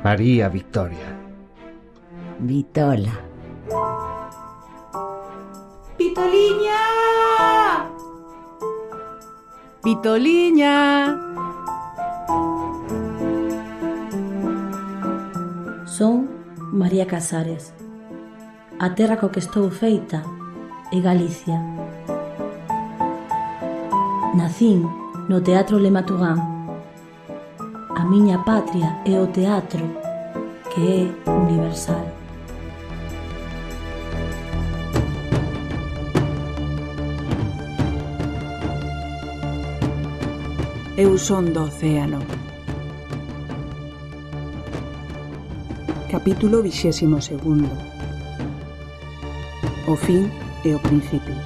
María Victoria. Vitola. Vitoliña! Vitoliña! Son María Casares. A terra co que estou feita é Galicia. Nacín no Teatro Le Matugán. A miña patria é o teatro, que é universal. Eu son do océano. Capítulo 22. O fin e o principio.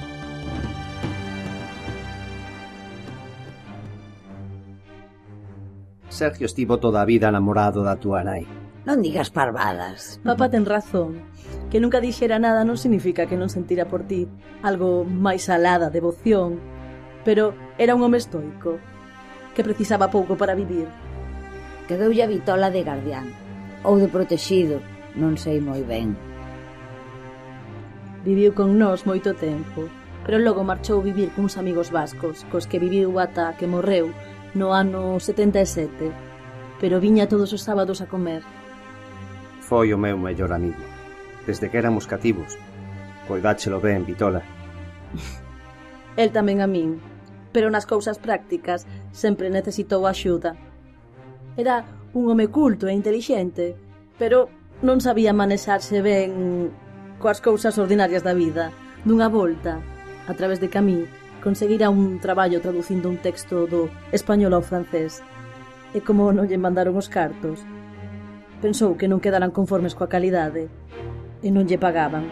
Sergio estivo toda a vida namorado da túa nai. Non digas parvadas. Papá ten razón. Que nunca dixera nada non significa que non sentira por ti algo máis alá da devoción. Pero era un home estoico, que precisaba pouco para vivir. Quedoulle a Vitola de guardián, ou de protexido, non sei moi ben. Viviu con nós moito tempo, pero logo marchou vivir cuns amigos vascos, cos que viviu ata que morreu no ano 77, pero viña todos os sábados a comer. Foi o meu mellor amigo, desde que éramos cativos. Coidáchelo ben, Vitola. El tamén a min, pero nas cousas prácticas sempre necesitou axuda. Era un home culto e intelixente, pero non sabía manexarse ben coas cousas ordinarias da vida. Dunha volta, a través de Camí, conseguira un traballo traducindo un texto do español ao francés. E como non lle mandaron os cartos, pensou que non quedaran conformes coa calidade e non lle pagaban.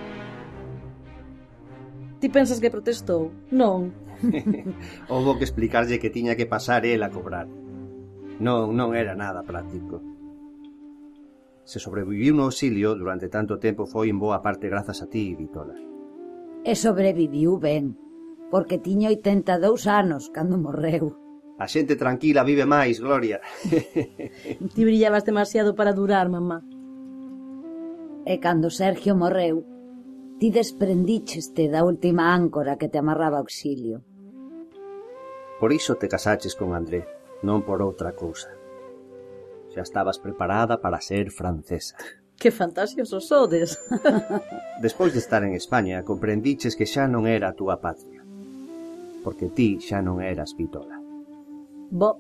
Ti pensas que protestou? Non. Houbo que explicarlle que tiña que pasar el a cobrar. Non era nada práctico. Se sobreviviu no auxilio durante tanto tempo foi en boa parte grazas a ti, Vitola. E sobreviviu ben, porque tiña 82 anos cando morreu. A xente tranquila vive máis, Gloria. Ti brillabas demasiado para durar, mamá. E cando Sergio morreu, ti desprendícheste da última áncora que te amarraba ao auxilio. Por iso te casaches con André, non por outra cousa. Xa estabas preparada para ser francesa. Que fantasiosos sodes. Despois de estar en España, comprendiches que xa non era a túa patria. Porque ti xa non eras Vitola. Bo.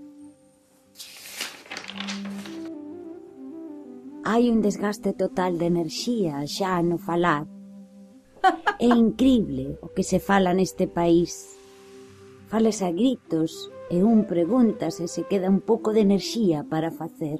Hai un desgaste total de enerxía xa no falar. É incrible o que se fala neste país. Falas a gritos e un pregunta se se queda un pouco de enerxía para facer.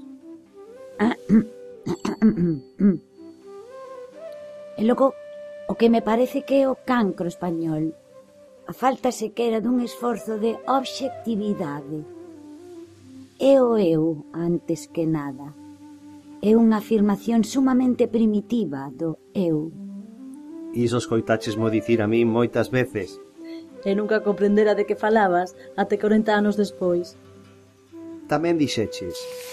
E logo, o que me parece que é o cancro español, a falta sequera dun esforzo de obxectividade. É o eu antes que nada. É unha afirmación sumamente primitiva do eu. Iso escoitáchesmo dicir a min moitas veces. E nunca comprendera de que falabas até 40 anos despois. Tamén dixeches: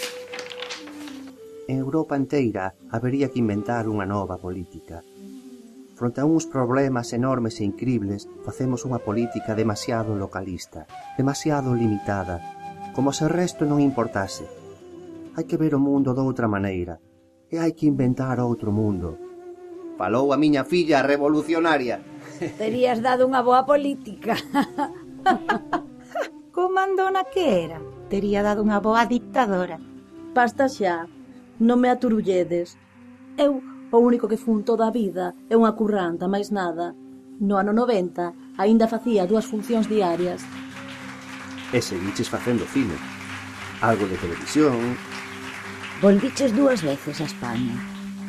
en Europa inteira habería que inventar unha nova política. Fronte a uns problemas enormes e incribles, facemos unha política demasiado localista, demasiado limitada, como se o resto non importase. Hai que ver o mundo doutra maneira, e hai que inventar outro mundo. Falou a miña filla revolucionaria. Terías dado unha boa política. Comandona que era? Tería dado unha boa dictadora. Basta xa, non me aturulledes. Eu o único que fun toda a vida é unha curranta, máis nada. No ano 90 aínda facía 2 funcións diarias. E seguiches facendo cine. Algo de televisión. Volviches 2 veces a España.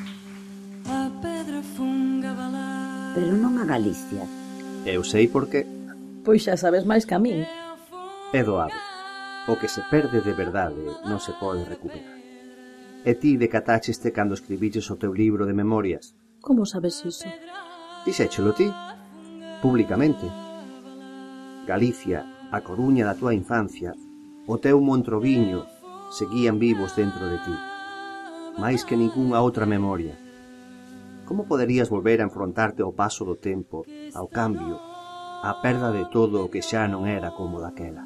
Pero non a Galicia. Eu sei por qué. Pois xa sabes máis que a min. É doado. O que se perde de verdade non se pode recuperar. E ti decataxeste cando escribiches o teu libro de memorias. Como sabes iso? Dixéchelo ti, públicamente. Galicia, a Coruña da tua infancia, o teu Montroviño, seguían vivos dentro de ti. máis que ningunha outra memoria. Como poderías volver a enfrontarte ao paso do tempo, ao cambio, á perda de todo o que xa non era como daquela?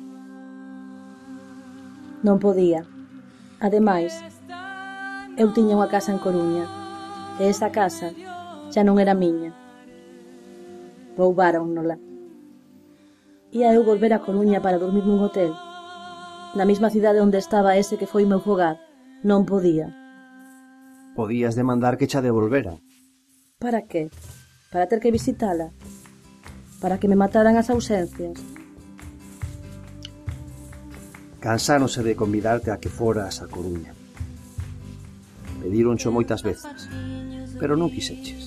Non podía. Ademais, eu tiña unha casa en Coruña, e esa casa xa non era miña. Roubáronnola. Ia eu volver a Coruña para dormir nun hotel, na mesma cidade onde estaba ese que foi meu fogar. Non podía. Podías demandar que xa devolveran. Para que? Para ter que visitala? Para que me mataran as ausencias? Cansáronse de convidarte a que foras a Coruña. Pedíroncho moitas veces, pero non quixeches.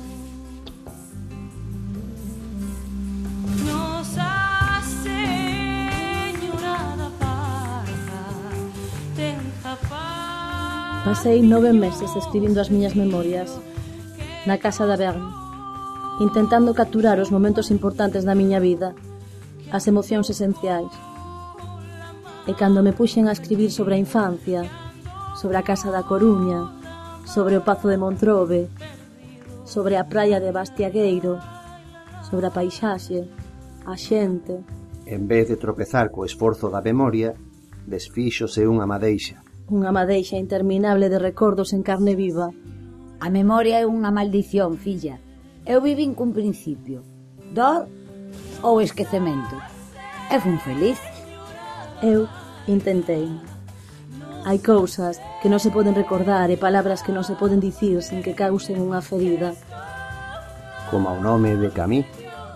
Pasei 9 meses escribindo as miñas memorias na casa da Verne, intentando capturar os momentos importantes da miña vida, as emocións esenciais. E cando me puxen a escribir sobre a infancia, sobre a casa da Coruña, sobre o Pazo de Montrobe, sobre a praia de Bastiagueiro, sobre a paisaxe, a xente... En vez de tropezar co esforzo da memoria, desfíxose unha madeixa. Unha madeixa interminable de recordos en carne viva. A memoria é unha maldición, filla. Eu vivín cun principio. Dor ou esquecemento. E fun feliz. Eu intentei. Hai cousas que non se poden recordar e palabras que non se poden dicir sen que causen unha ferida. Como o nome de Camí.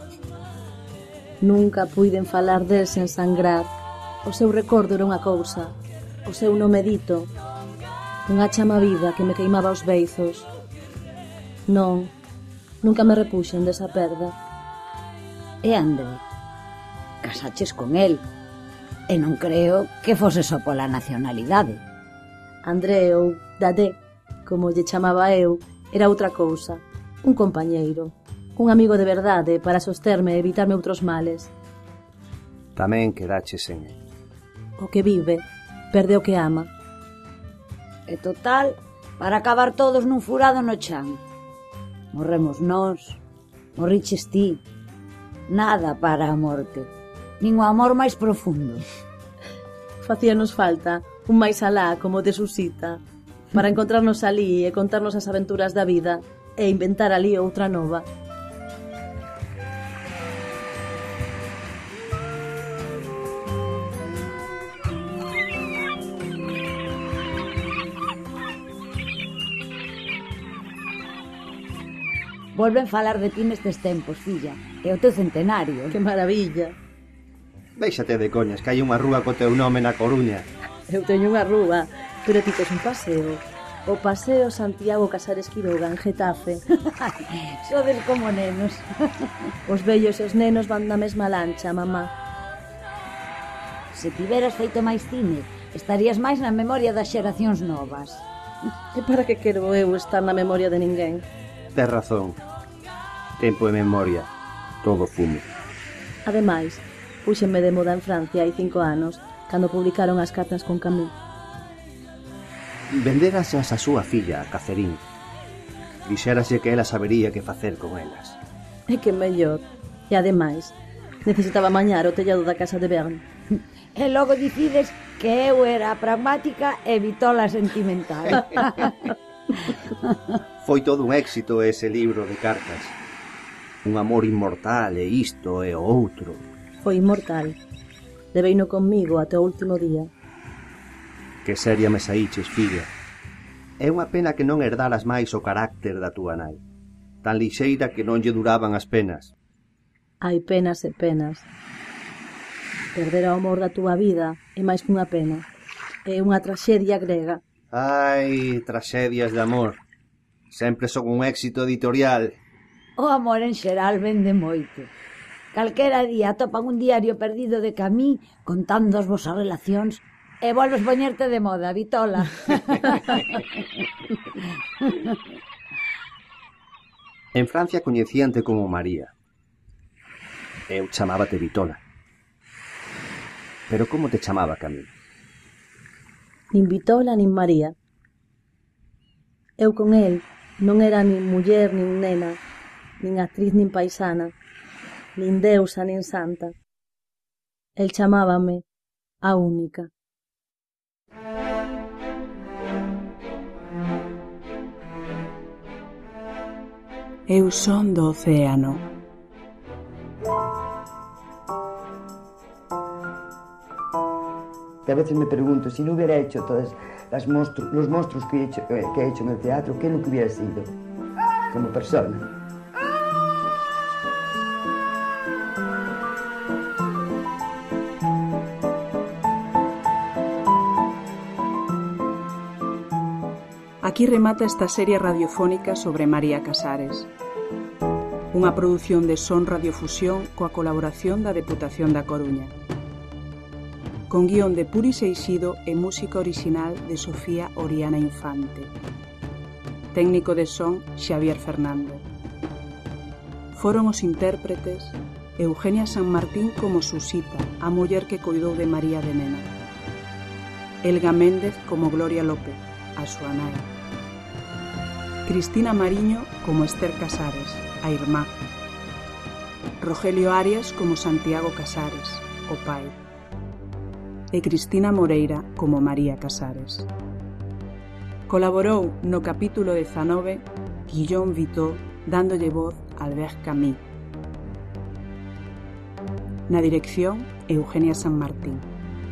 Nunca puiden falar del sen sangrar. O seu recordo era unha cousa. O seu nome dito, unha chama viva que me queimaba os beizos. Non, nunca me repuxen desa perda. E André, casaches con el, e non creo que fose só pola nacionalidade. André ou Dadé, como lle chamaba eu, era outra cousa, un compañeiro, un amigo de verdade para sosterme e evitarme outros males. Tamén quedaches en el. O que vive perde o que ama. E total, para acabar todos nun furado no chan. Morremos nós, morriches ti. Nada para a morte, nin o amor máis profundo. Facíanos falta un máis alá como de Susita, para encontrarnos alí e contarnos as aventuras da vida e inventar alí outra nova. Volven falar de ti nestes tempos, filla. É o teu centenario. Que maravilla. Déixate de coñas, que hai unha rúa co teu nome na Coruña. Eu teño unha rúa, pero ti tes un paseo. O Paseo Santiago Casares Quiroga en Getafe. Sodes como nenos. Os vellos e os nenos van na mesma lancha, mamá. Se tiveras feito máis cine, estarías máis na memoria das xeracións novas. E para que quero eu estar na memoria de ninguén? Tes razón. Tempo e memoria, todo fume. Ademais, púxenme de moda en Francia hai 5 anos, cando publicaron as cartas con Camus. Venderasas a súa filla, a Cacerín. Dixérase que ela sabería que facer con elas. E que mellor. E ademais, necesitaba mañar o tellado da casa de Verne. E logo dicides que eu era pragmática e vitola sentimental. Foi todo un éxito ese libro de cartas. Un amor inmortal e isto e o outro. Foi inmortal. Leveino conmigo até o último día. Que seria me saíches, filla. É unha pena que non herdaras máis o carácter da túa nai. Tan lixeira que non lle duraban as penas. Hai penas e penas. Perder o amor da túa vida é máis que unha pena. É unha traxedia grega. Ai, traxedias de amor. Sempre son un éxito editorial. O amor en xeral vende moito. Calquera día atopan un diario perdido de Camí contando as vosas relacións e volves poñerte de moda, vitola. En Francia coñecíante como María. Eu chamábate Vitola. Pero como te chamaba Camí? Nin Vitola nin María. Eu con el non era nin muller nin nena, nin actriz nin paisana, nin deusa nin santa. El chamábame a única. Eu son do océano. Que a veces me pregunto, si no hubiera hecho todos los monstruos que he hecho en el teatro, ¿qué es lo que hubiera sido como persona? Aquí remata esta serie radiofónica sobre María Casares. Unha produción de Son Radiofusión coa colaboración da Deputación da Coruña. Con guión de Puri Seixido e música orixinal de Sofía Oriana Infante. Técnico de son Xavier Fernando. Foron os intérpretes Eugenia San Martín como Susita, a muller que coidou de María de nena. Elga Méndez como Gloria López, a súa nai. Cristina Mariño como Esther Casares, a irmá. Rogelio Arias como Santiago Casares, o pai. E Cristina Moreira como María Casares. Colaborou no capítulo 19 Guillaume Vitó, dándolle voz a Albert Camus. Na dirección, Eugenia San Martín.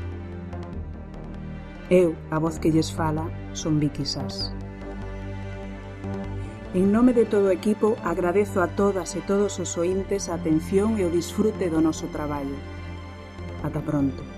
Eu, a voz que lles fala, son Vicky Sass. En nome de todo o equipo, agradezo a todas e todos os ointes a atención e o disfrute do noso traballo. Ata pronto.